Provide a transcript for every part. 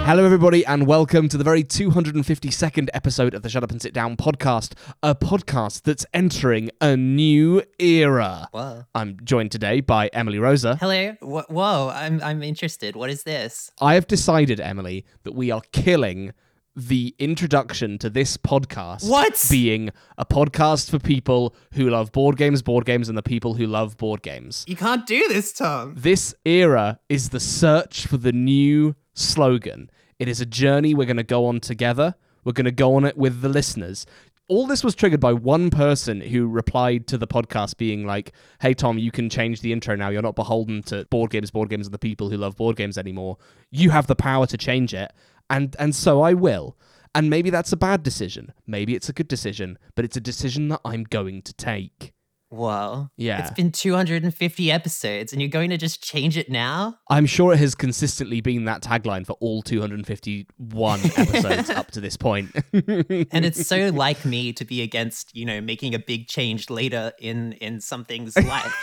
Hello, everybody, and welcome to the very 252nd episode of the Shut Up and Sit Down podcast, a podcast that's entering a new era. Whoa. I'm joined today by Emily Rosa. Hello. Whoa, I'm interested. What is this? I have decided, Emily, that we are killing the introduction to this podcast being a podcast for people who love board games, and the people who love board games. You can't do this, Tom. This era is the search for the new slogan. It is a journey we're going to go on together. We're going to go on it with the listeners. All this was triggered by one person who replied to the podcast being like, hey, Tom, you can change the intro now. You're not beholden to board games, and the people who love board games anymore. You have the power to change it. And so I will. And maybe that's a bad decision. Maybe it's a good decision, but it's a decision that I'm going to take. Whoa. Yeah. It's been 250 episodes and you're going to just change it now? I'm sure it has consistently been that tagline for all 251 episodes up to this point. And it's so like me to be against, making a big change later in something's life,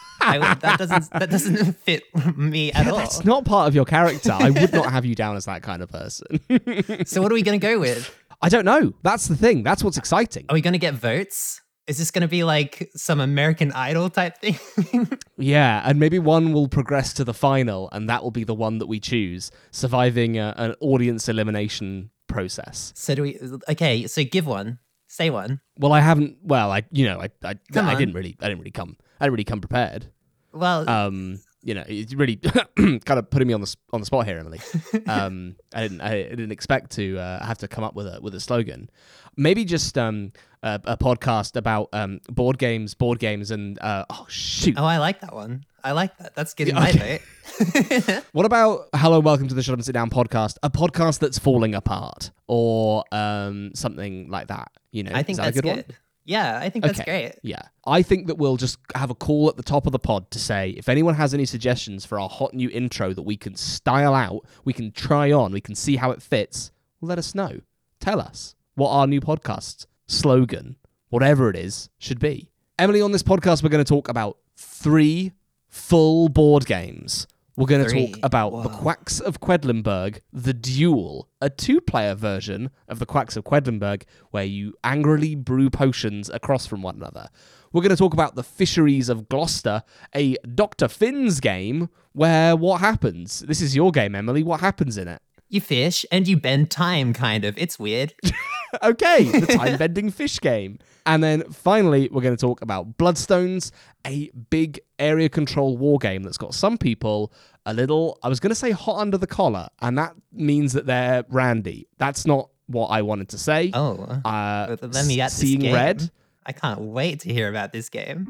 that doesn't fit me at all. That's not part of your character. I would not have you down as that kind of person. So what are we going to go with? I don't know. That's the thing. That's what's exciting. Are we going to get votes? Is this going to be like some American Idol type thing? Yeah, and maybe one will progress to the final, and that will be the one that we choose, surviving an audience elimination process. So okay, so give one. Say one. Well, I haven't. Well, I didn't really come prepared. Well, it's really kind of putting me on the spot here, Emily. I didn't expect to have to come up with a slogan. Maybe just a podcast about board games, and oh shoot. Oh, I like that one. I like that. That's getting my vote. What about hello, welcome to the Shut Up and Sit Down podcast, a podcast that's falling apart, or something like that. I think that's good. One? Yeah, I think that's great. Yeah. I think that we'll just have a call at the top of the pod to say, if anyone has any suggestions for our hot new intro that we can style out, we can try on, we can see how it fits, let us know. Tell us what our new podcast slogan, whatever it is, should be. Emily, on this podcast, we're going to talk about 3 full board games. We're going to talk about The Quacks of Quedlinburg, The Duel, a 2-player version of The Quacks of Quedlinburg, where you angrily brew potions across from one another. We're going to talk about The Fisheries of Gloucester, a Dr. Finn's game, where what happens? This is your game, Emily. What happens in it? You fish and you bend time, kind of. It's weird. Okay, the time-bending fish game. And then finally, we're going to talk about Bloodstones, a big area control war game that's got some people a little, I was going to say hot under the collar, and that means that they're randy. That's not what I wanted to say. Oh, let me get Seeing this game. red. I can't wait to hear about this game.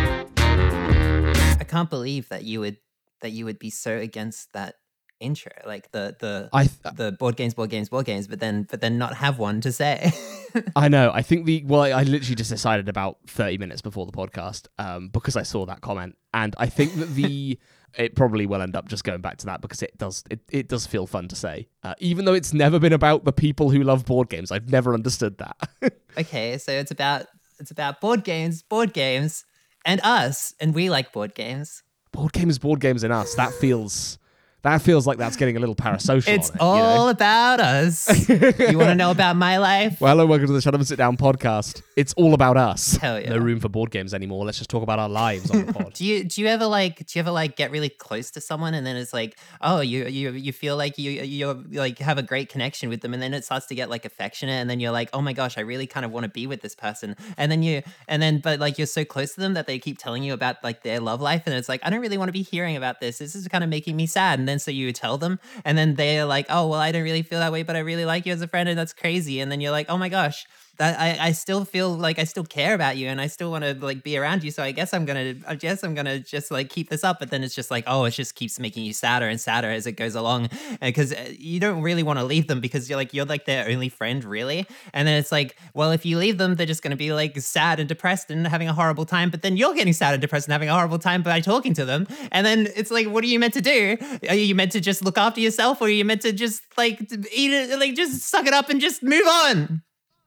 I can't believe that you would be so against that intro, like the board games, but then not have one to say. I know. I think I literally just decided about 30 minutes before the podcast because I saw that comment, and I think that it probably will end up just going back to that because it does feel fun to say, even though it's never been about the people who love board games. I've never understood that. Okay, so it's about board games, and us, and we like board games. Board games, and us. That feels like that's getting a little parasocial. It's all about us. You want to know about my life? Well, hello, welcome to the Shut Up and Sit Down podcast. It's all about us. Hell yeah. No room for board games anymore. Let's just talk about our lives on the pod. Do you ever get really close to someone and then it's like, oh, you feel like you like have a great connection with them, and then it starts to get like affectionate, and then you're like, oh my gosh, I really kind of want to be with this person, but like you're so close to them that they keep telling you about like their love life, and it's like, I don't really want to be hearing about this. This is kind of making me sad. And then so you tell them, and then they're like, oh, well, I don't really feel that way, but I really like you as a friend, and that's crazy. And then you're like, oh my gosh, that I still feel like I still care about you, and I still want to like be around you. So I guess I'm gonna just like keep this up. But then it's just like, oh, it just keeps making you sadder and sadder as it goes along, because you don't really want to leave them because you're like their only friend, really. And then it's like, well, if you leave them, they're just gonna be like sad and depressed and having a horrible time. But then you're getting sad and depressed and having a horrible time by talking to them. And then it's like, what are you meant to do? Are you meant to just look after yourself, or are you meant to just like eat it, like just suck it up and just move on?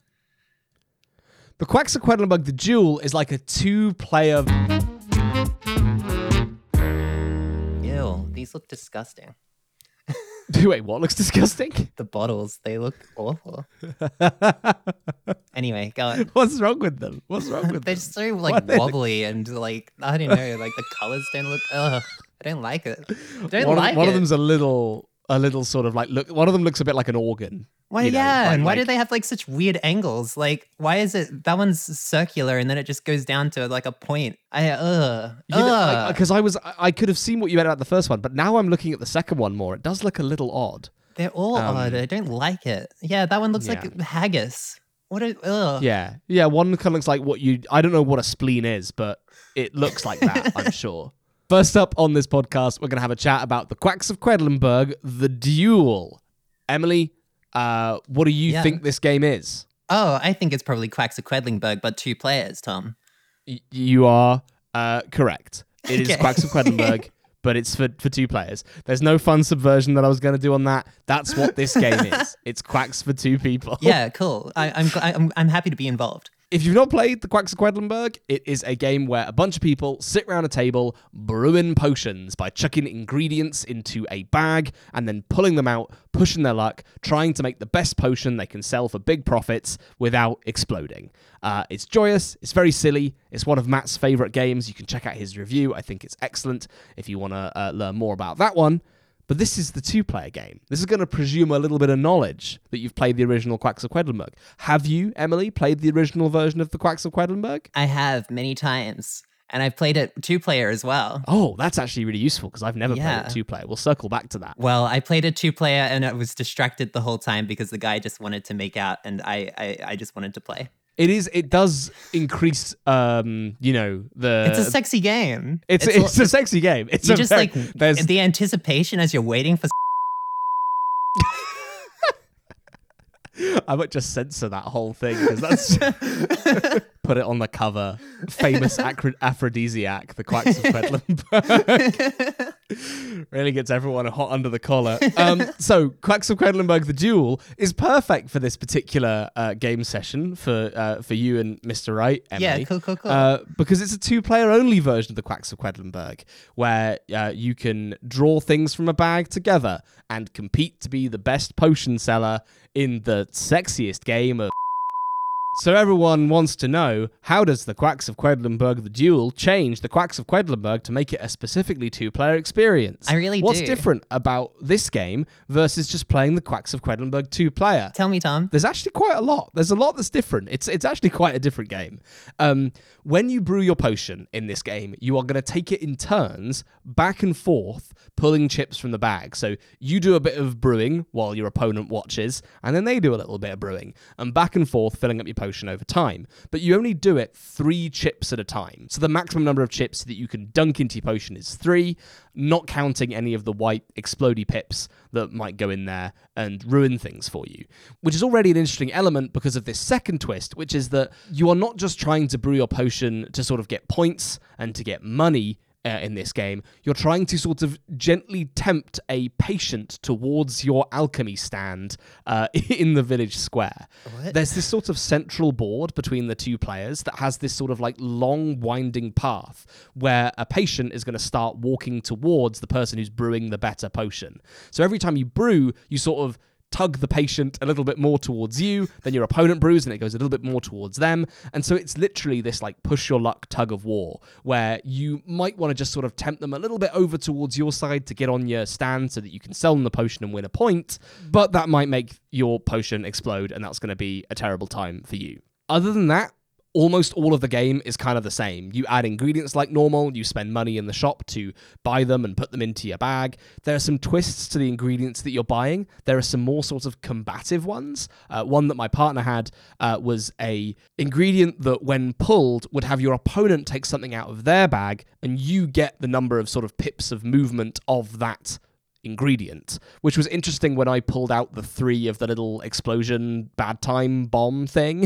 The Quacks of Quedlinburg, The Duel, is like a 2-player... Ew, these look disgusting. Wait, what looks disgusting? The bottles, they look awful. Anyway, go on. What's wrong with them? What's wrong with They're them? so like Why they look- wobbly and like I don't know, like the colors don't look. Ugh, I don't like it. I don't One, like one it. of them's a little sort of like look. One of them looks a bit like an organ. Why? you know, Yeah, like- and why like- do they have like such weird angles? Like, why is it that one's circular and then it just goes down to like a point? Because I could have seen what you meant about the first one, but now I'm looking at the second one more. It does look a little odd. They're all odd. I don't like it. Yeah, that one looks Yeah. like haggis. What? Ugh. Yeah. One kind of looks like what you. I don't know what a spleen is, but it looks like that. I'm sure. First up on this podcast, we're gonna have a chat about the Quacks of Quedlinburg, the Duel. Emily, what do you Yeah. think this game is? Oh, I think it's probably Quacks of Quedlinburg, but 2 players, Tom. You are correct. It is Okay. Quacks of Quedlinburg, but it's for 2 players. There's no fun subversion that I was going to do on that. That's what this game is. It's Quacks for 2 people. Yeah, cool. I'm happy to be involved. If you've not played the Quacks of Quedlinburg, it is a game where a bunch of people sit around a table brewing potions by chucking ingredients into a bag and then pulling them out, pushing their luck, trying to make the best potion they can sell for big profits without exploding. It's joyous, it's very silly, it's one of Matt's favourite games. You can check out his review. I think it's excellent if you want to learn more about that one. But this is the 2-player game. This is going to presume a little bit of knowledge that you've played the original Quacks of Quedlinburg. Have you, Emily, played the original version of the Quacks of Quedlinburg? I have many times, and I've played it 2-player as well. Oh, that's actually really useful because I've never Yeah. played it 2-player. We'll circle back to that. Well, I played a 2-player, and I was distracted the whole time because the guy just wanted to make out, and I just wanted to play. It does increase, the... It's a sexy game. It's a sexy game. It's you a just very- like there's the anticipation as you're waiting for. I might just censor that whole thing because that's put it on the cover. Famous aphrodisiac, the Quacks of Quedlinburg. Really gets everyone hot under the collar. So Quacks of Quedlinburg, the Duel, is perfect for this particular game session for you and Mr. Wright, Emily. Yeah, cool. Because it's a 2-player only version of the Quacks of Quedlinburg, where you can draw things from a bag together and compete to be the best potion seller in the sexiest game of. So everyone wants to know, how does the Quacks of Quedlinburg, the Duel, change the Quacks of Quedlinburg to make it a specifically 2-player experience? I really What's do. different about this game versus just playing the Quacks of Quedlinburg 2-player? Tell me, Tom. There's actually quite a lot. There's a lot that's different. It's actually quite a different game. When you brew your potion in this game, you are going to take it in turns, back and forth, pulling chips from the bag. So you do a bit of brewing while your opponent watches, and then they do a little bit of brewing, and back and forth, filling up your potion over time. But you only do it 3 chips at a time. So the maximum number of chips that you can dunk into your potion is 3, not counting any of the white explodey pips that might go in there and ruin things for you, which is already an interesting element because of this second twist, which is that you are not just trying to brew your potion to sort of get points and to get money in this game. You're trying to sort of gently tempt a patient towards your alchemy stand in the village square. What? There's this sort of central board between the 2 players that has this sort of like long winding path where a patient is going to start walking towards the person who's brewing the better potion. So every time you brew, you sort of tug the patient a little bit more towards you, then your opponent brews and it goes a little bit more towards them. And so it's literally this like push your luck tug of war where you might want to just sort of tempt them a little bit over towards your side to get on your stand so that you can sell them the potion and win a point, but that might make your potion explode and that's going to be a terrible time for you. Other than that, almost all of the game is kind of the same. You add ingredients like normal, you spend money in the shop to buy them and put them into your bag. There are some twists to the ingredients that you're buying. There are some more sort of combative ones. One that my partner had was a ingredient that when pulled would have your opponent take something out of their bag and you get the number of sort of pips of movement of that ingredient, which was interesting when I pulled out the 3 of the little explosion bad time bomb thing,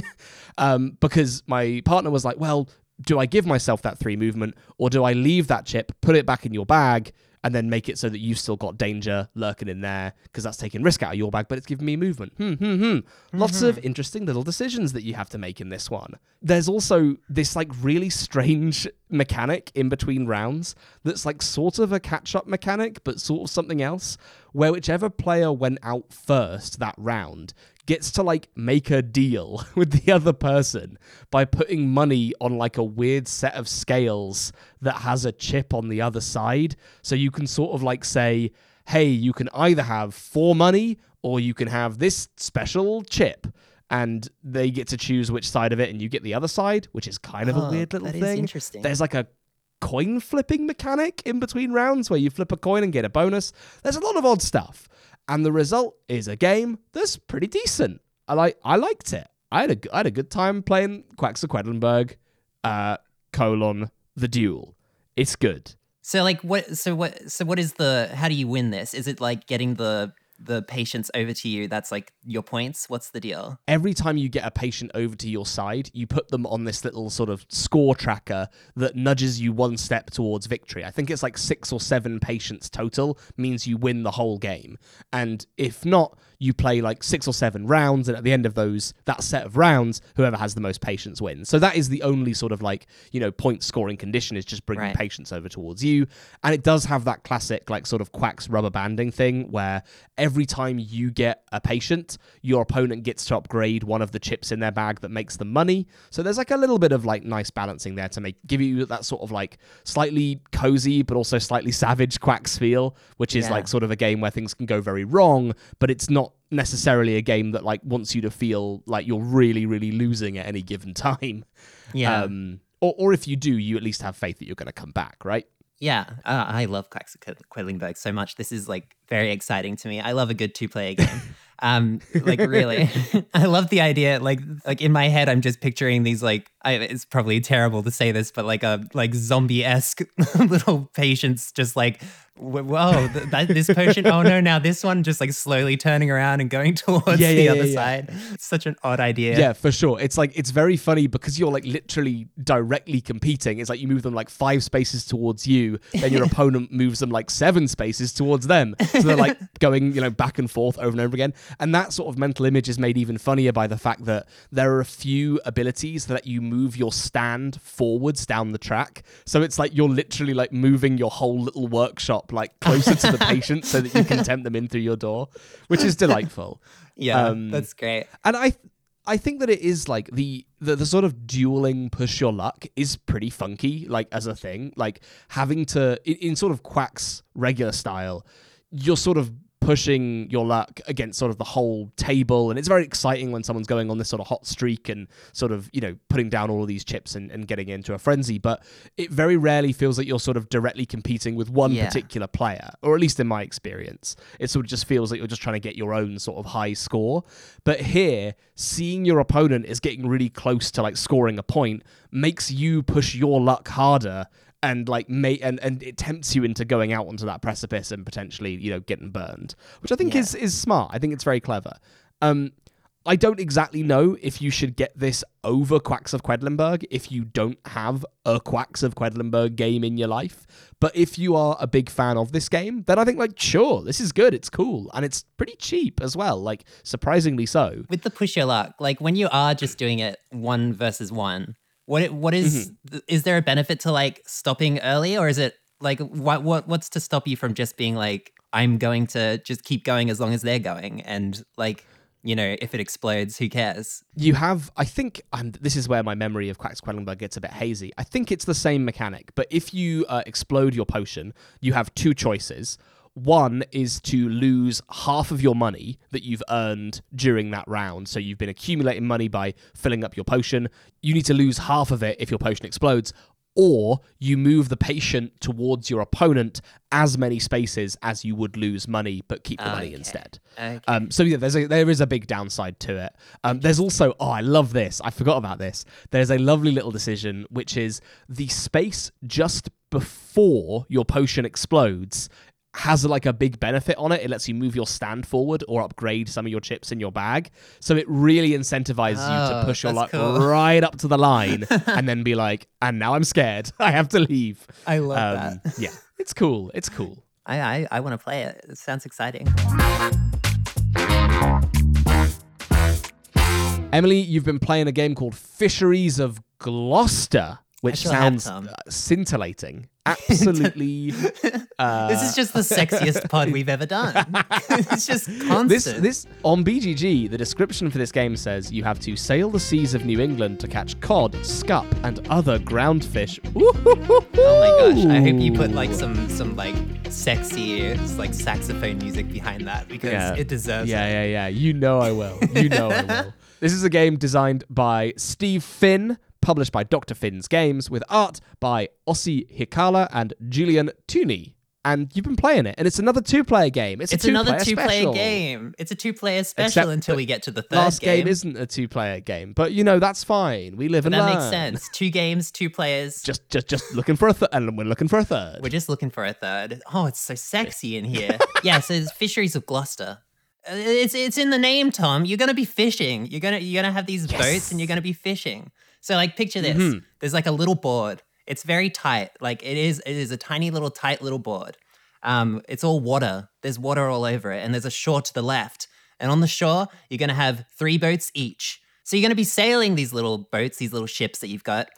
because my partner was like, well, do I give myself that 3 movement or do I leave that chip, put it back in your bag and then make it so that you've still got danger lurking in there because that's taking risk out of your bag, but it's giving me movement. Lots of interesting little decisions that you have to make in this one. There's also this like really strange mechanic in between rounds that's like sort of a catch-up mechanic, but sort of something else, where whichever player went out first that round gets to like make a deal with the other person by putting money on like a weird set of scales that has a chip on the other side. So you can sort of like say, hey, you can either have 4 money or you can have this special chip. And they get to choose which side of it, and you get the other side, which is kind of a weird little thing. That is interesting. There's like a coin flipping mechanic in between rounds where you flip a coin and get a bonus. There's a lot of odd stuff. And the result is a game that's pretty decent. I liked it. I had a good time playing Quacks of Quedlinburg, The Duel. It's good. So like what is the, how do you win this? Is it like getting the patients over to you? That's like your points. What's the deal? Every time you get a patient over to your side, you put them on this little sort of score tracker that nudges you one step towards victory. I think it's like 6 or 7 patients total means you win the whole game. And if not, you play like 6 or 7 rounds, and at the end of that set of rounds, whoever has the most patients wins. So that is the only sort of like, point scoring condition, is just bringing patients over towards you. And it does have that classic like sort of Quacks rubber banding thing where every time you get a patient, your opponent gets to upgrade one of the chips in their bag that makes them money. So there's like a little bit of like nice balancing there to give you that sort of like slightly cozy but also slightly savage Quacks feel, which is like sort of a game where things can go very wrong, but it's not necessarily a game that like wants you to feel like you're really, really losing at any given time. Yeah. Or if you do, you at least have faith that you're going to come back, right? Yeah, I love Quacks of Quedlinburg so much. This is like very exciting to me. I love a good 2-player game. Like really, I love the idea. Like in my head, I'm just picturing these like, it's probably terrible to say this, but like zombie-esque little patients just like, whoa, this potion. Oh no, now this one just like slowly turning around and going towards the other side. It's such an odd idea. Yeah, for sure. It's like, it's very funny because you're like literally directly competing. It's like you move them like 5 spaces towards you, then your opponent moves them like 7 spaces towards them. So they're like going, back and forth over and over again. And that sort of mental image is made even funnier by the fact that there are a few abilities that let you move your stand forwards down the track. So it's like you're literally like moving your whole little workshop like closer to the patient so that you can tempt them in through your door, which is delightful. Yeah, that's great. And I think that it is like the sort of dueling push your luck is pretty funky, like as a thing, like having to in sort of Quacks regular style, you're sort of pushing your luck against sort of the whole table, and it's very exciting when someone's going on this sort of hot streak and sort of putting down all of these chips and getting into a frenzy, but it very rarely feels like you're sort of directly competing with one particular player, or at least in my experience it sort of just feels like you're just trying to get your own sort of high score. But here, seeing your opponent is getting really close to like scoring a point makes you push your luck harder, and like and it tempts you into going out onto that precipice and potentially getting burned, which I think is smart. I think it's very clever. I don't exactly know if you should get this over Quacks of Quedlinburg if you don't have a Quacks of Quedlinburg game in your life, but if you are a big fan of this game, then I think like sure, this is good, it's cool, and it's pretty cheap as well, like surprisingly so. With the push your luck, like when you are just doing it 1 versus 1, what is is there a benefit to like stopping early, or is it like what's to stop you from just being like, I'm going to just keep going as long as they're going, and like if it explodes, who cares? You have, I think, and this is where my memory of Quacks Quedlinburg gets a bit hazy, I think it's the same mechanic, but if you explode your potion, you have 2 choices. One is to lose half of your money that you've earned during that round. So you've been accumulating money by filling up your potion. You need to lose half of it if your potion explodes, or you move the patient towards your opponent as many spaces as you would lose money, but keep the money instead. Okay. So yeah, there is a big downside to it. There's also, I love this. I forgot about this. There's a lovely little decision, which is the space just before your potion explodes has like a big benefit on it. It lets you move your stand forward or upgrade some of your chips in your bag. So it really incentivizes you to push your luck right up to the line and then be like, and now I'm scared. I have to leave. I love that. Yeah, it's cool. It's cool. I want to play it. It sounds exciting. Emily, you've been playing a game called Fisheries of Gloucester, which sure have, sounds Tom. Scintillating. Absolutely. This is just the sexiest pod we've ever done. It's just constant. This on BGG, the description for this game says you have to sail the seas of New England to catch cod, scup, and other ground fish. Oh my gosh! I hope you put like some like sexy like saxophone music behind that because it deserves it. Yeah. You know I will. This is a game designed by Steve Finn, published by Dr. Finn's Games, with art by Ossi Hikala and Julian Tooney. And you've been playing it, and it's another two-player game. It's another two-player special. game. It's a two-player special Except until we get to the third last game. game isn't a two-player game, but that's fine. We live and that learn. makes sense. 2 games, 2 players. Just looking for a third, and we're looking for a third. We're just looking for a third. Oh, it's so sexy in here. Yeah, so it's Fisheries of Gloucester. It's in the name, Tom. You're gonna be fishing. You're gonna have these boats, and you're gonna be fishing. So like, picture this. Mm-hmm. There's like a little board. It's very tight. Like it is a tiny little tight little board. It's all water. There's water all over it, and there's a shore to the left. And on the shore, you're gonna have 3 boats each. So you're gonna be sailing these little boats, these little ships that you've got,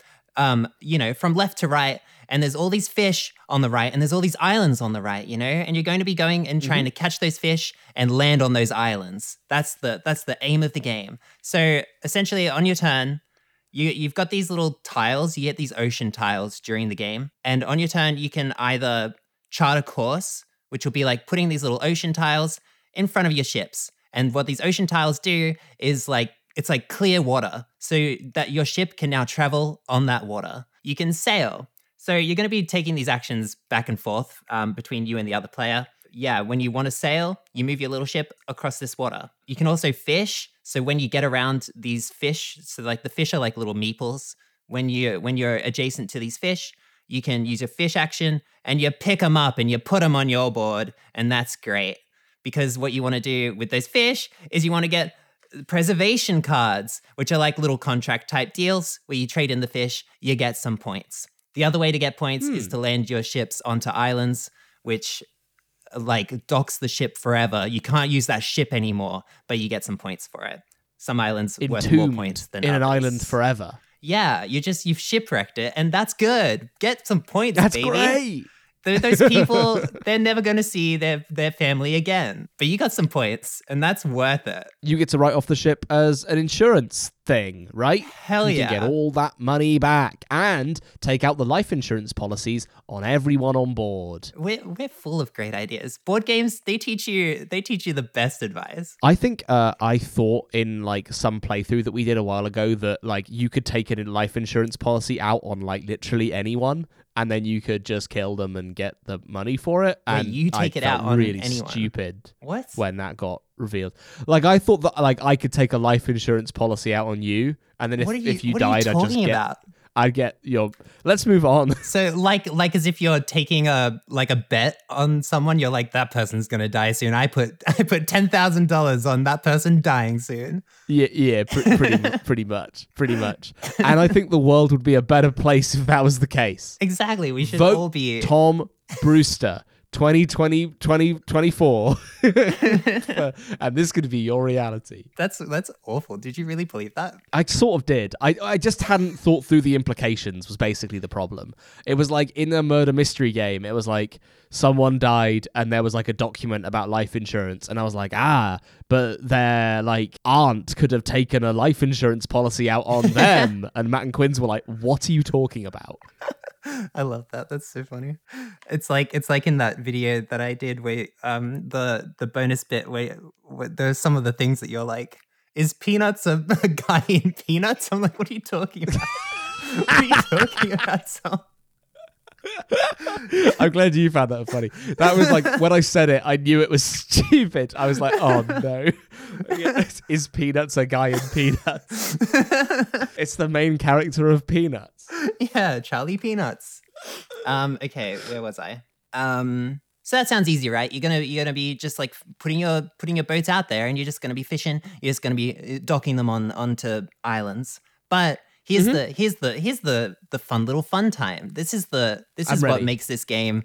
from left to right. And there's all these fish on the right, and there's all these islands on the right, and you're going to be going and trying to catch those fish and land on those islands. That's the aim of the game. So essentially, on your turn, you've got these little tiles. You get these ocean tiles during the game, and on your turn, you can either chart a course, which will be like putting these little ocean tiles in front of your ships. And what these ocean tiles do is it's like clear water, so that your ship can now travel on that water. You can sail. So you're going to be taking these actions back and forth between you and the other player. Yeah, when you want to sail, you move your little ship across this water. You can also fish. So when you get around these fish, so like the fish are like little meeples. When you're adjacent to these fish, you can use your fish action and you pick them up and you put them on your board. And that's great because what you want to do with those fish is you want to get preservation cards, which are like little contract type deals where you trade in the fish, you get some points. The other way to get points is to land your ships onto islands, which like docks the ship forever. You can't use that ship anymore, but you get some points for it. Some islands worth more points than others. In an island forever. Yeah, you've shipwrecked it, and that's good. Get some points, that's baby. Great. Those people, they're never going to see their family again. But you got some points, and that's worth it. You get to write off the ship as an insurance thing, right? Hell yeah. You can get all that money back and take out the life insurance policies on everyone on board. We're full of great ideas. Board games, they teach you the best advice. I think I thought in like some playthrough that we did a while ago that like you could take a life insurance policy out on like literally anyone. And then you could just kill them and get the money for it. And you take it out on really anyone. Stupid. What? When that got revealed. Like I thought that like I could take a life insurance policy out on you, and then if you died, I'd get your. Let's move on. So like as if you're taking a bet on someone, you're like, that person's gonna die soon. I put $10,000 on that person dying soon. Yeah, pretty much. And I think the world would be a better place if that was the case. Exactly. We should Vote all be Tom Brewster. 2024 and this could be your reality. That's awful. Did you really believe that? I sort of did. I just hadn't thought through the implications was basically the problem. It was like in a murder mystery game, it was like someone died and there was like a document about life insurance, and I was like, but their like aunt could have taken a life insurance policy out on them. And Matt and Quinns were like, what are you talking about? I love that. That's so funny. It's like in that video that I did where the bonus bit where there's some of the things that you're like, is Peanuts a guy in Peanuts? I'm like, what are you talking about? What are you talking about, Tom? I'm glad you found that funny. That was like, when I said it, I knew it was stupid. I was like, oh no. Is Peanuts a guy in Peanuts? It's the main character of Peanuts. Yeah, Charlie Peanuts. Okay, where was I? So that sounds easy, right? You're gonna be just like putting your boats out there, and you're just gonna be fishing. You're just gonna be docking them onto islands. But here's the fun little fun time. This is what makes this game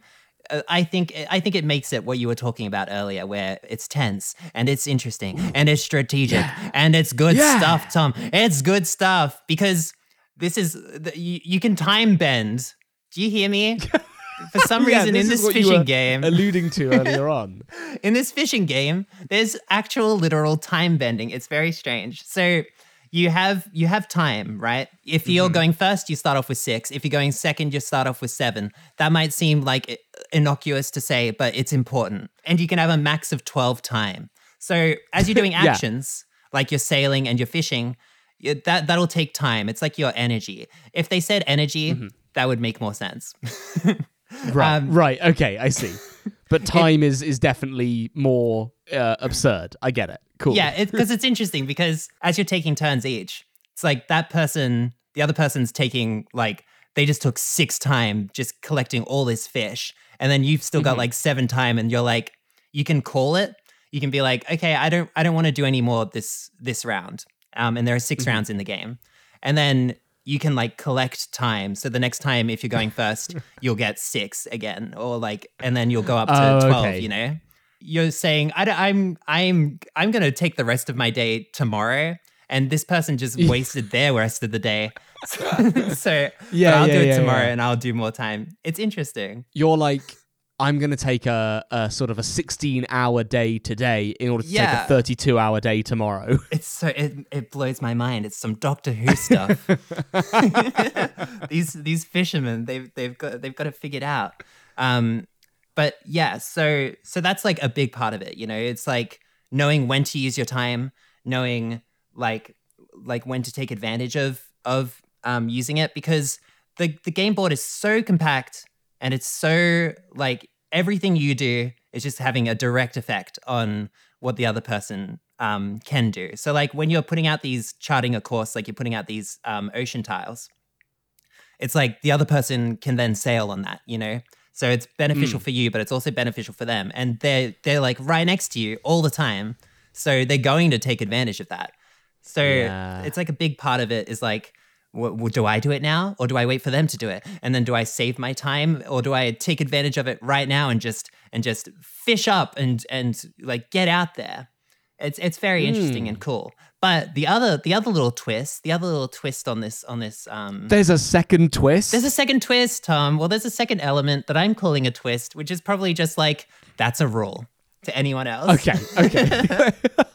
I think it makes it what you were talking about earlier, where it's tense and it's interesting and it's strategic and it's good stuff, Tom. It's good stuff because this is you can time bend. Do you hear me? For some reason, in this fishing game, alluding to earlier on, in this fishing game, there's actual literal time bending. It's very strange. So you have time, right? If you're going first, you start off with 6. If you're going second, you start off with 7. That might seem like innocuous to say, but it's important. And you can have a max of 12 time. So as you're doing actions, like you're sailing and you're fishing, that'll take time. It's like your energy. If they said energy, that would make more sense. Right. Okay, I see. But time is definitely more absurd. I get it. Cool. Yeah, because it's interesting because as you're taking turns each, it's like that person, the other person's taking like, they just took 6 time just collecting all this fish. And then you've still got like 7 time and you're like, you can call it. You can be like, okay, I don't want to do any more this round. And there are 6 rounds in the game. And then you can like collect time. So the next time, if you're going first, you'll get 6 again, or like, and then you'll go up to 12. Okay. You know, you're saying I'm gonna take the rest of my day tomorrow, and this person just wasted their rest of the day. So I'll do it tomorrow, and I'll do more time. It's interesting. You're like, I'm going to take a sort of a 16-hour day today in order to take a 32-hour day tomorrow. It's so it blows my mind. It's some Doctor Who stuff. These fishermen, they've got to figure it out. But yeah, so that's like a big part of it. You know, it's like knowing when to use your time, knowing like when to take advantage of using it, because the game board is so compact. And it's so like everything you do is just having a direct effect on what the other person can do. So like when you're putting out these charting a course, like you're putting out these ocean tiles, it's like the other person can then sail on that, you know? So it's beneficial for you, but it's also beneficial for them. And they're like right next to you all the time. So they're going to take advantage of that. So it's like a big part of it is like, do I do it now or do I wait for them to do it? And then do I save my time or do I take advantage of it right now and just fish up and like get out there? It's very interesting and cool. But the other little twist on this there's a second twist. There's a second twist, Tom. Well, there's a second element that I'm calling a twist, which is probably just like that's a rule to anyone else. Okay.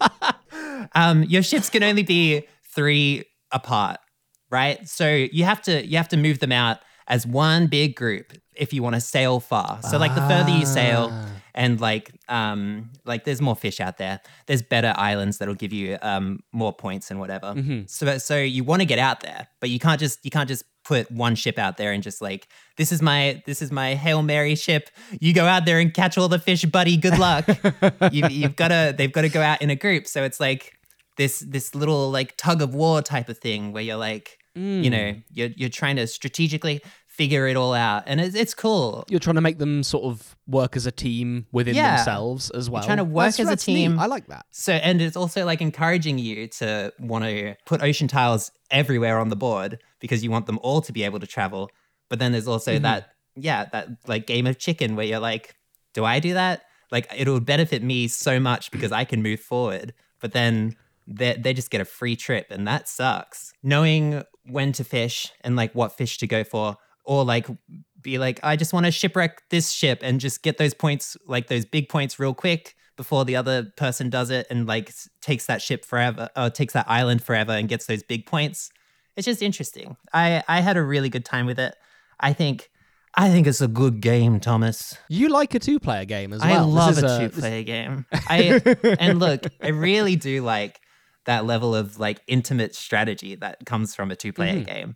Your ships can only be 3 apart. Right? So you have to move them out as one big group if you want to sail far. So like the further you sail and like there's more fish out there. There's better islands that'll give you more points and whatever. So you want to get out there, but you can't just put one ship out there and just like this is my Hail Mary ship. You go out there and catch all the fish, buddy. Good luck. They've got to go out in a group. So it's like this little like tug of war type of thing where you're like, you know, you're trying to strategically figure it all out, and it's cool. You're trying to make them sort of work as a team within themselves as well. You're trying to work as a team. Neat. I like that. So, and it's also like encouraging you to want to put ocean tiles everywhere on the board because you want them all to be able to travel. But then there's also that like game of chicken where you're like, do I do that? Like it'll benefit me so much because I can move forward, but then they just get a free trip, and that sucks. Knowing when to fish and like what fish to go for, or like be like, I just want to shipwreck this ship and just get those points, like those big points real quick before the other person does it and like takes that ship forever or takes that island forever and gets those big points. It's just interesting. I had a really good time with it. I think it's a good game, Thomas. You like a 2-player game as well. I love a 2-player game. And look, I really do like that level of like intimate strategy that comes from a 2-player game.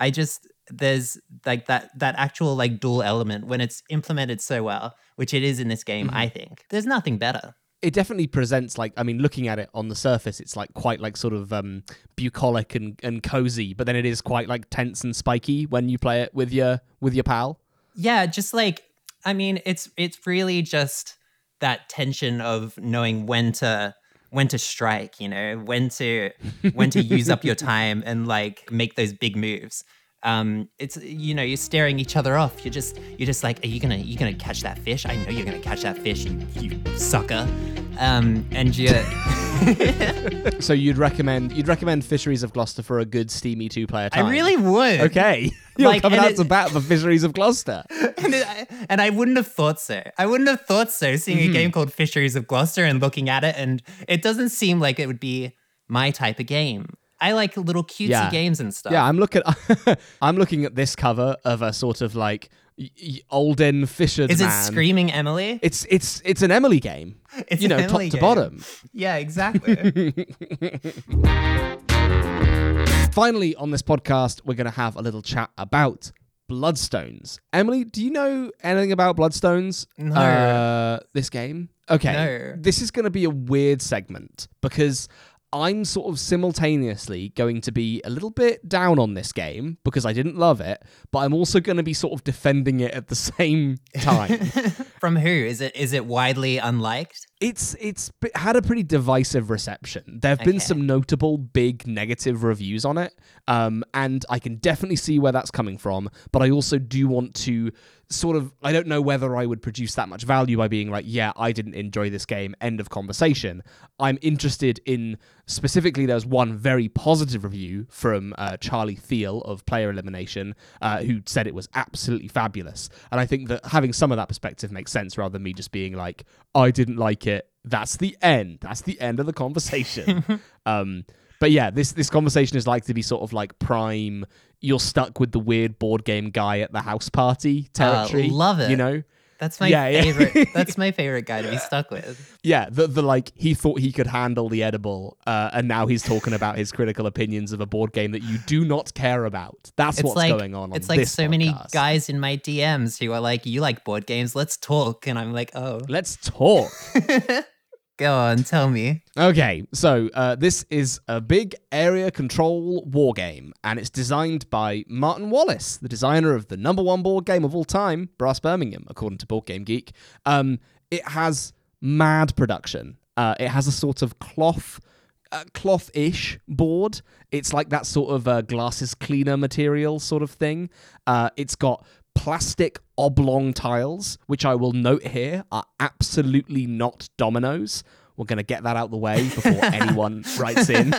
There's like that actual like dual element when it's implemented so well, which it is in this game. I think there's nothing better. It definitely presents like, I mean, looking at it on the surface, it's like quite like sort of bucolic and cozy, but then it is quite like tense and spiky when you play it with your pal. Yeah, just like, I mean, it's really just that tension of knowing when to strike, you know, when to use up your time and like make those big moves. It's you're staring each other off. You're just like, are you gonna catch that fish? I know you're gonna catch that fish, you sucker. And you. So you'd recommend Fisheries of Gloucester for a good steamy 2-player time? I really would. Okay. You're coming out to bat for Fisheries of Gloucester. And I wouldn't have thought so. Seeing a game called Fisheries of Gloucester and looking at it, and it doesn't seem like it would be my type of game. I like little cutesy games and stuff. Yeah, I'm looking at this cover of a sort of like olden fisher man. Is it Screaming Emily? It's an Emily game. It's an Emily top to game. bottom. Yeah, exactly. Finally, on this podcast, we're going to have a little chat about Bloodstones. Emily, do you know anything about Bloodstones? No. This game? Okay. No. This is going to be a weird segment because I'm sort of simultaneously going to be a little bit down on this game because I didn't love it, but I'm also going to be sort of defending it at the same time. From who? Is it widely unliked? It's had a pretty divisive reception. There have been some notable big negative reviews on it, and I can definitely see where that's coming from, but I also do want to sort of, I don't know whether I would produce that much value by being like, yeah, I didn't enjoy this game, end of conversation. I'm interested in, specifically, there's one very positive review from Charlie Thiel of Player Elimination, who said it was absolutely fabulous. And I think that having some of that perspective makes sense rather than me just being like, I didn't like it. That's the end. That's the end of the conversation. But yeah, this conversation is like to be sort of like prime, you're stuck with the weird board game guy at the house party territory. Love it. You know? That's my favorite. That's my favorite guy to be stuck with. Yeah, the like he thought he could handle the edible, and now he's talking about his critical opinions of a board game that you do not care about. That's what's going on. It's like this so podcast. Many guys in my DMs who are like, "You like board games? Let's talk." And I'm like, "Oh, let's talk." Go on, tell me. Okay, so this is a big area control war game, and it's designed by Martin Wallace, the designer of the number 1 board game of all time, Brass Birmingham, according to Board Game Geek. It has mad production. It has a sort of cloth-ish board. It's like that sort of glasses cleaner material sort of thing. It's got plastic oblong tiles, which I will note here are absolutely not dominoes. We're going to get that out the way before anyone writes in.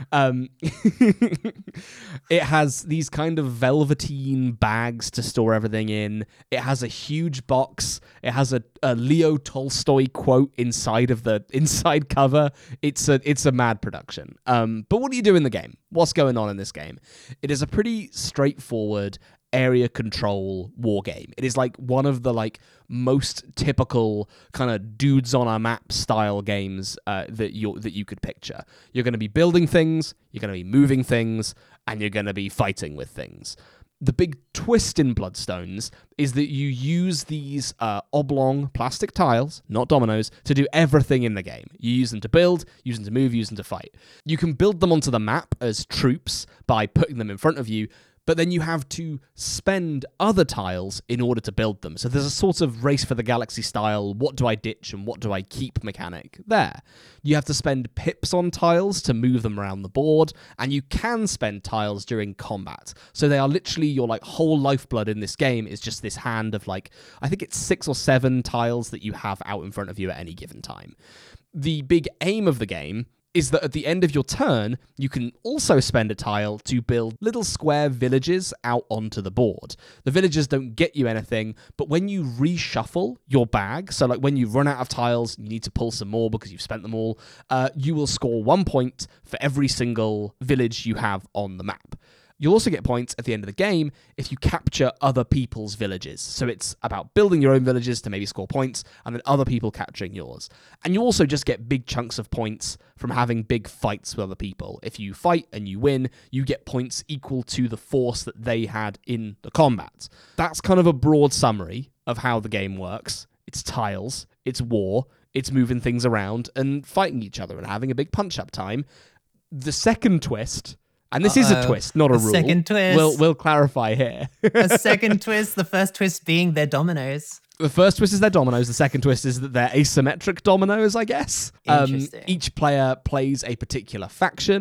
It has these kind of velveteen bags to store everything in. It has a huge box. It has a Leo Tolstoy quote inside of the inside cover. It's a mad production. But what do you do in the game? What's going on in this game? It is a pretty straightforward area control war game. It is like one of the like most typical kind of dudes on a map style games that you could picture. You're going to be building things, you're going to be moving things, and you're going to be fighting with things. The big twist in Bloodstones is that you use these oblong plastic tiles, not dominoes, to do everything in the game. You use them to build, use them to move, use them to fight. You can build them onto the map as troops by putting them in front of you, but then you have to spend other tiles in order to build them. So there's a sort of Race for the Galaxy style, what do I ditch and what do I keep mechanic there. You have to spend pips on tiles to move them around the board, and you can spend tiles during combat. So they are literally your like whole lifeblood in this game is just this hand of like, I think it's 6 or 7 tiles that you have out in front of you at any given time. The big aim of the game is that at the end of your turn, you can also spend a tile to build little square villages out onto the board. The villages don't get you anything, but when you reshuffle your bag, so like when you run out of tiles, you need to pull some more because you've spent them all, you will score 1 point for every single village you have on the map. You'll also get points at the end of the game if you capture other people's villages. So it's about building your own villages to maybe score points, and then other people capturing yours. And you also just get big chunks of points from having big fights with other people. If you fight and you win, you get points equal to the force that they had in the combat. That's kind of a broad summary of how the game works. It's tiles, it's war, it's moving things around and fighting each other and having a big punch-up time. The second twist... And this is a twist, not a rule. Second twist. We'll clarify here. A second twist. The first twist being their dominoes. The first twist is their dominoes. The second twist is that they're asymmetric dominoes, I guess. Interesting. Each player plays a particular faction.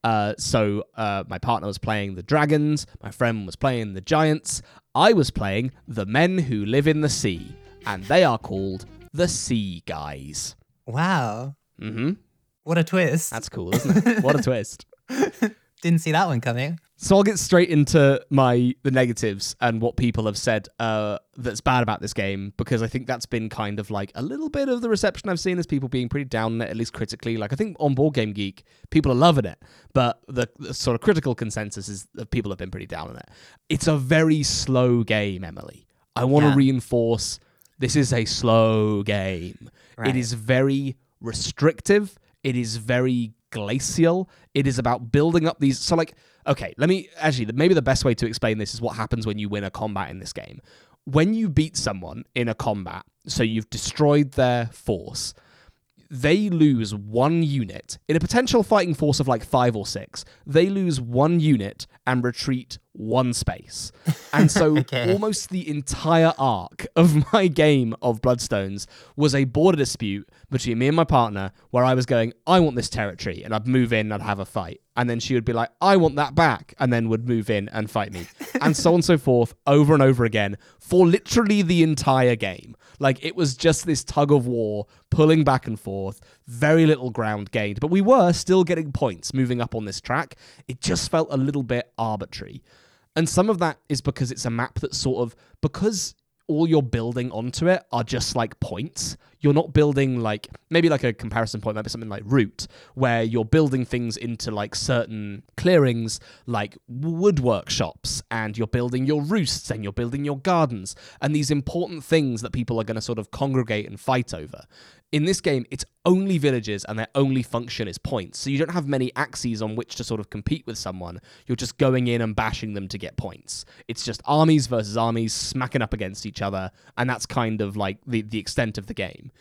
So my partner was playing the dragons, my friend was playing the giants, I was playing the men who live in the sea, and they are called the Sea Guys. Wow. Mm-hmm. What a twist. That's cool, isn't it? What a twist. Didn't see that one coming. So I'll get straight into the negatives and what people have said that's bad about this game, because I think that's been kind of like a little bit of the reception I've seen as people being pretty down on it, at least critically. Like, I think on Board Game Geek, people are loving it, but the sort of critical consensus is that people have been pretty down on it. It's a very slow game, Emily. I want to reinforce, this is a slow game. Right. It is very restrictive. It is very glacial. It is about building up these... So, like, okay, maybe the best way to explain this is what happens when you win a combat in this game. When you beat someone in a combat, so you've destroyed their force, they lose 1 unit. In a potential fighting force of like 5 or 6, they lose 1 unit and retreat 1 space. And so almost the entire arc of my game of Bloodstones was a border dispute between me and my partner, where I was going, I want this territory, and I'd move in and I'd have a fight. And then she would be like, I want that back, and then would move in and fight me. And so on and so forth, over and over again, for literally the entire game. Like, it was just this tug of war, pulling back and forth, very little ground gained. But we were still getting points moving up on this track. It just felt a little bit arbitrary. And some of that is because it's a map that sort of, because all you're building onto it are just like points. You're not building like, maybe like a comparison point might be something like Root, where you're building things into like certain clearings, like woodwork shops, and you're building your roosts and you're building your gardens, and these important things that people are going to sort of congregate and fight over. In this game, it's only villages, and their only function is points. So you don't have many axes on which to sort of compete with someone. You're just going in and bashing them to get points. It's just armies versus armies smacking up against each other, and that's kind of like the extent of the game.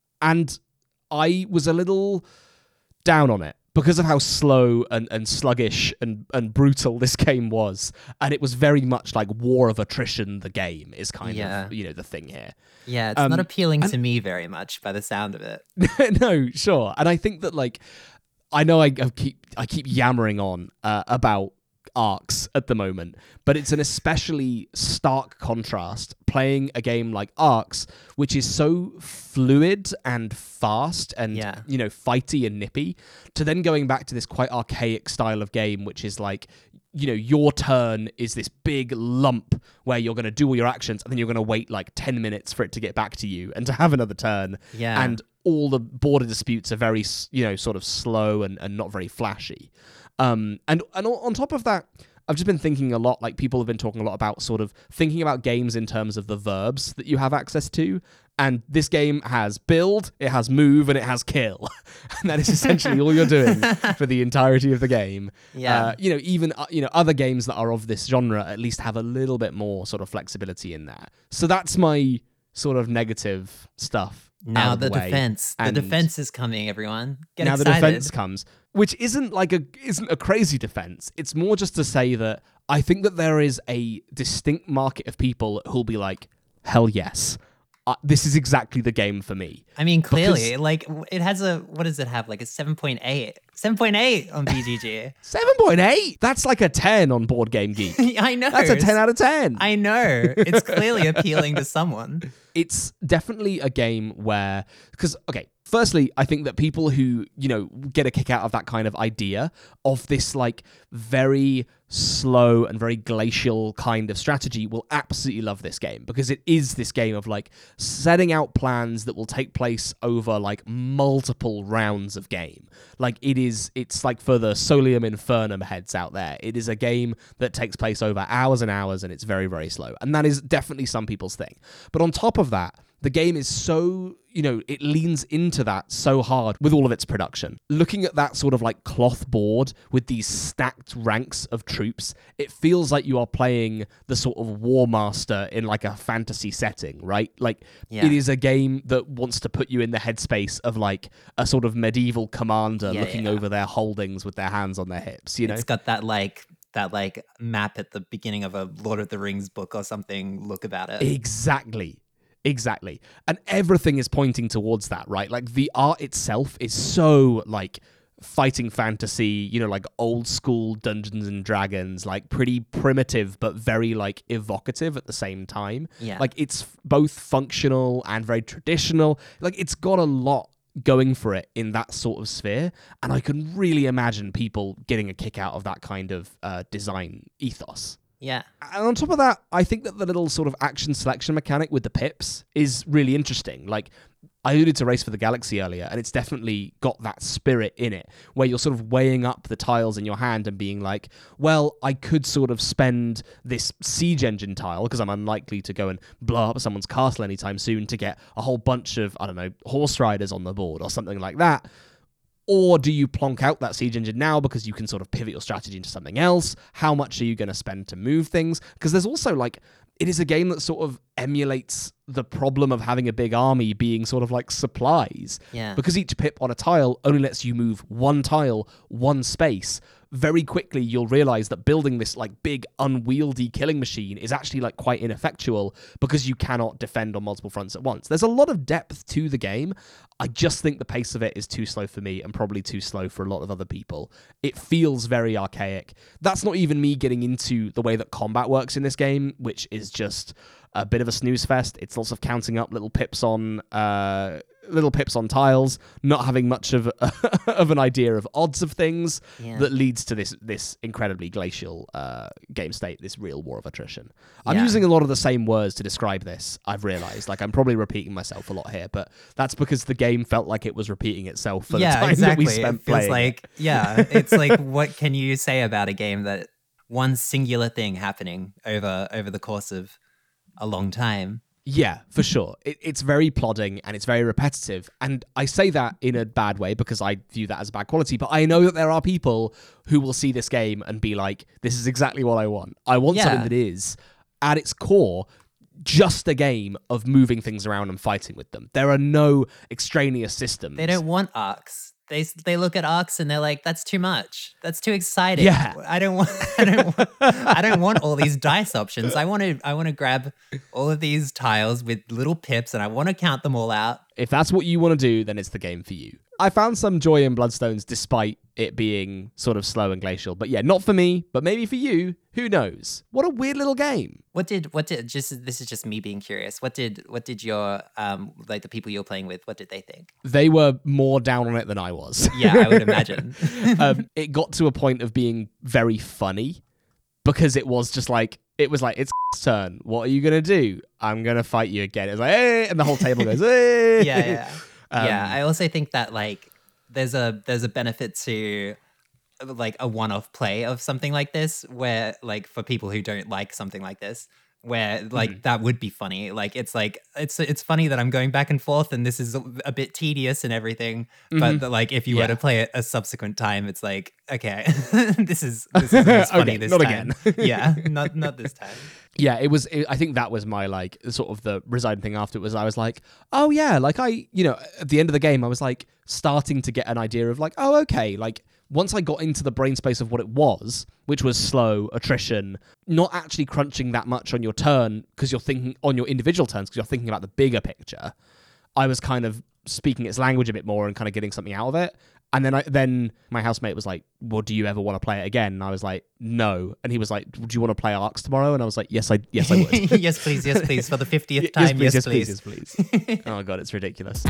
And I was a little down on it because of how slow and sluggish and brutal this game was. And it was very much like war of attrition, the game is kind of, the thing here. Yeah, it's not appealing to me very much by the sound of it. No, sure. And I think that, like, I know I keep yammering on about Arcs at the moment, but it's an especially stark contrast playing a game like Arcs, which is so fluid and fast and fighty and nippy, to then going back to this quite archaic style of game, which is like, your turn is this big lump where you're going to do all your actions, and then you're going to wait like 10 minutes for it to get back to you and to have another turn. Yeah. And all the border disputes are very, sort of slow and not very flashy. And on top of that, I've just been thinking a lot, like people have been talking a lot about sort of thinking about games in terms of the verbs that you have access to. And this game has build, it has move, and it has kill. And that is essentially all you're doing for the entirety of the game. Yeah. Even other games that are of this genre at least have a little bit more sort of flexibility in there. So that's my sort of negative stuff. Now the defense. The defense is coming, everyone. Get excited. Now the defense comes, which isn't a crazy defense. It's more just to say that I think that there is a distinct market of people who'll be like, hell yes. This is exactly the game for me. I mean, clearly, like, it has what does it have? Like a 7.8. 7.8 on BGG. 7.8? That's like a 10 on Board Game Geek. I know. That's a 10 out of 10. I know. It's clearly appealing to someone. It's definitely a game where... Because, okay, firstly, I think that people who, get a kick out of that kind of idea of this, like, very slow and very glacial kind of strategy will absolutely love this game, because it is this game of, like, setting out plans that will take place over, like, multiple rounds of game. Like, it's like for the Solium Infernum heads out there. It is a game that takes place over hours and hours, and it's very, very slow. And that is definitely some people's thing. But on top of that, the game is so, it leans into that so hard with all of its production. Looking at that sort of like cloth board with these stacked ranks of troops, it feels like you are playing the sort of War Master in like a fantasy setting, right? Like, It is a game that wants to put you in the headspace of like a sort of medieval commander looking over their holdings with their hands on their hips, It's got that map at the beginning of a Lord of the Rings book or something look about it. Exactly. And everything is pointing towards that, right? Like, the art itself is so, like, fighting fantasy, like old school Dungeons and Dragons, like pretty primitive but very like evocative at the same time. Yeah. Like it's both functional and very traditional. Like it's got a lot going for it in that sort of sphere, and I can really imagine people getting a kick out of that kind of design ethos. Yeah. And on top of that, I think that the little sort of action selection mechanic with the pips is really interesting. Like, I alluded to Race for the Galaxy earlier, and it's definitely got that spirit in it, where you're sort of weighing up the tiles in your hand and being like, well, I could sort of spend this siege engine tile, because I'm unlikely to go and blow up someone's castle anytime soon, to get a whole bunch of, I don't know, horse riders on the board or something like that. Or do you plonk out that siege engine now because you can sort of pivot your strategy into something else? How much are you going to spend to move things? Because there's also like, it is a game that sort of emulates the problem of having a big army being sort of like supplies. Yeah. Because each pip on a tile only lets you move one tile, one space. Very quickly, you'll realize that building this like big unwieldy killing machine is actually like quite ineffectual because you cannot defend on multiple fronts at once. There's a lot of depth to the game. I just think the pace of it is too slow for me and probably too slow for a lot of other people. It feels very archaic. That's not even me getting into the way that combat works in this game, which is just a bit of a snooze fest. It's lots of counting up little pips on tiles, not having much of of an idea of odds of things. That leads to this incredibly glacial game state, this real war of attrition. I'm using a lot of the same words to describe this, I've realized. Like, I'm probably repeating myself a lot here, but that's because the game felt like it was repeating itself for the time that we spent playing. It's like, what can you say about a game that one singular thing happening over the course of a long time? Yeah, for sure. It's very plodding and it's very repetitive. And I say that in a bad way because I view that as bad quality. But I know that there are people who will see this game and be like, this is exactly what I want. I want something that is, at its core, just a game of moving things around and fighting with them. There are no extraneous systems. They don't want arcs. They look at arcs and they're like, that's too much. That's too exciting. Yeah. I don't want all these dice options. I want to grab all of these tiles with little pips and I want to count them all out. If that's what you want to do, then it's the game for you. I found some joy in Bloodstones despite it being sort of slow and glacial. But yeah, not for me, but maybe for you. Who knows? What a weird little game. What did this is just me being curious. What did your like the people you're playing with, what did they think? They were more down on it than I was. Yeah, I would imagine. It got to a point of being very funny because it was like it's turn. What are you gonna do? I'm gonna fight you again. It's like, hey, and the whole table goes, hey. Yeah. I also think that like there's a benefit to like a one-off play of something like this, where like for people who don't like something like this, where like that would be funny. Like it's funny that I'm going back and forth and this is a bit tedious and everything. But like if you were to play it a subsequent time, it's like, okay, this is as funny this not time. Again. Yeah, not this time. Yeah, I think that was my like sort of the residing thing after it was I was like, oh yeah, like at the end of the game I was like starting to get an idea of like, oh okay, like once I got into the brain space of what it was, which was slow attrition, not actually crunching that much on your turn because you're thinking on your individual turns because you're thinking about the bigger picture, I was kind of speaking its language a bit more and kind of getting something out of it. And then my housemate was like, well, do you ever want to play it again? And I was like, no. And he was like, do you want to play Arcs tomorrow? And I was like, yes, I would. Yes, please. For the 50th time. Yes, please. Oh, God, it's ridiculous.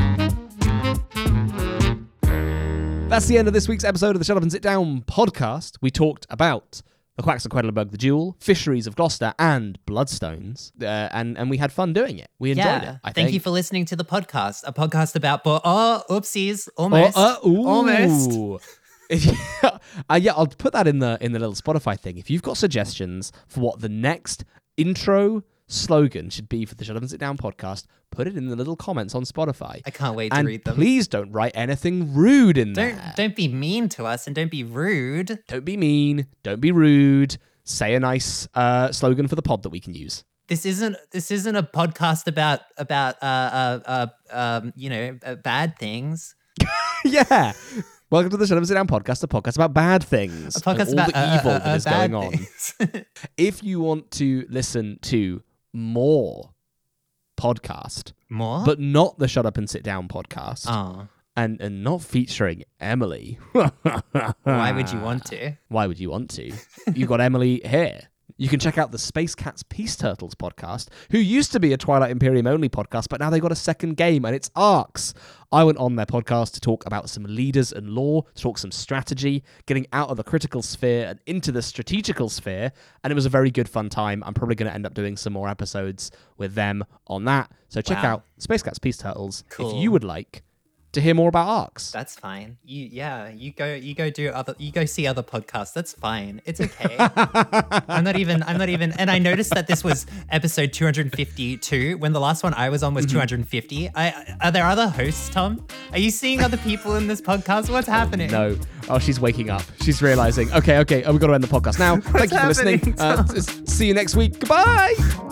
That's the end of this week's episode of the Shut Up and Sit Down podcast. We talked about The Quacks of Quedlinburg, The Duel, Fisheries of Gloucester, and Bloodstones. And we had fun doing it. We enjoyed it, I think. Thank you for listening to the podcast. A podcast about... oopsies. Almost. Almost. I'll put that in the little Spotify thing. If you've got suggestions for what the next intro slogan should be for the Shut Up and Sit Down podcast, put it in the little comments on Spotify. I can't wait to read them. Please don't write anything rude in there. Don't be mean to us and don't be rude. Don't be mean. Don't be rude. Say a nice slogan for the pod that we can use. This isn't a podcast about bad things. Yeah. Welcome to the Shut Up and Sit Down podcast, a podcast about bad things. A podcast and all about the evil that is going on. If you want to listen to more podcast, more, but not the Shut Up and Sit Down podcast, and not featuring Emily. Why would you want to? Why would you want to? You got Emily here. You can check out the Space Cats Peace Turtles podcast, who used to be a Twilight Imperium only podcast, but now they got a second game, and it's Arcs. I went on their podcast to talk about some leaders and lore, to talk some strategy, getting out of the critical sphere and into the strategical sphere, and it was a very good fun time. I'm probably going to end up doing some more episodes with them on that. So check out Space Cats Peace Turtles if you would like to hear more about Arcs. That's fine. You go see other podcasts. That's fine. It's okay. I'm not even, and I noticed that this was episode 252 when the last one I was on was 250. Are there other hosts, Tom? Are you seeing other people in this podcast? What's happening? No. Oh, she's waking up. She's realizing, okay, we've got to end the podcast now. Thank you for listening. See you next week. Goodbye.